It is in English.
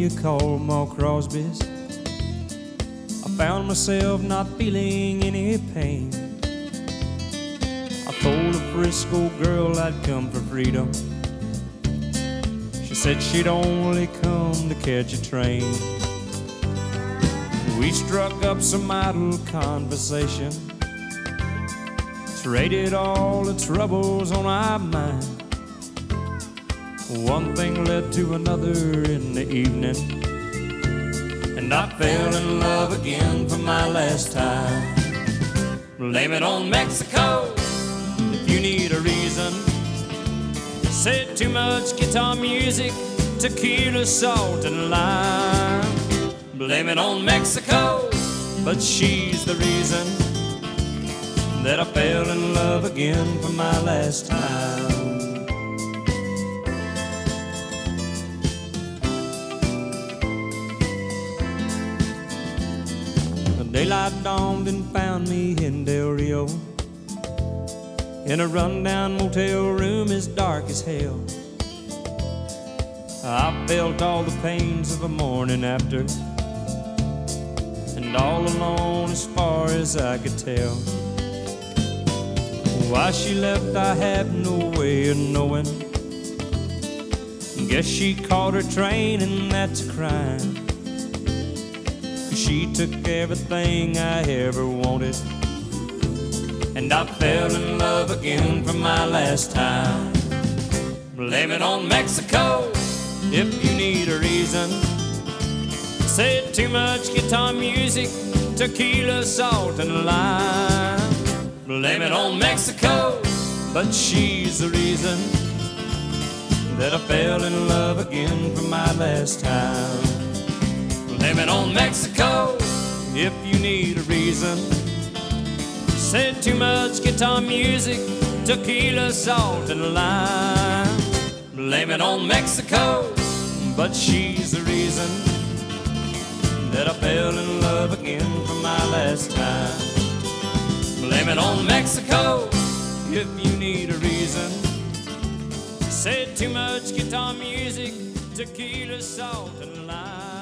you call them all Crosbys. I found myself not feeling any pain. I told a Frisco girl I'd come for freedom. She said she'd only come to catch a train. We struck up some idle conversation, traded all the troubles on our mind. One thing led to another in the evening, and I fell in love again for my last time. Blame it on Mexico if you need a reason. Said too much guitar music, tequila, salt, and lime. Blame it on Mexico, but she's the reason that I fell in love again for my last time. Daylight dawned and found me in Del Rio, in a rundown motel room as dark as hell. I felt all the pains of a morning after, and all alone as far as I could tell. Why she left I have no way of knowing. Guess she caught her train and that's a crime. She took everything I ever wanted, and I fell in love again for my last time. Blame it on Mexico if you need a reason. Said too much guitar music, tequila, salt, and lime. Blame it on Mexico, but she's the reason that I fell in love again for my last time. Blame it on Mexico if you need a reason. Said too much guitar music, tequila, salt, and lime. Blame it on Mexico, but she's the reason that I fell in love again for my last time. Blame it on Mexico if you need a reason. Said too much guitar music, tequila, salt, and lime.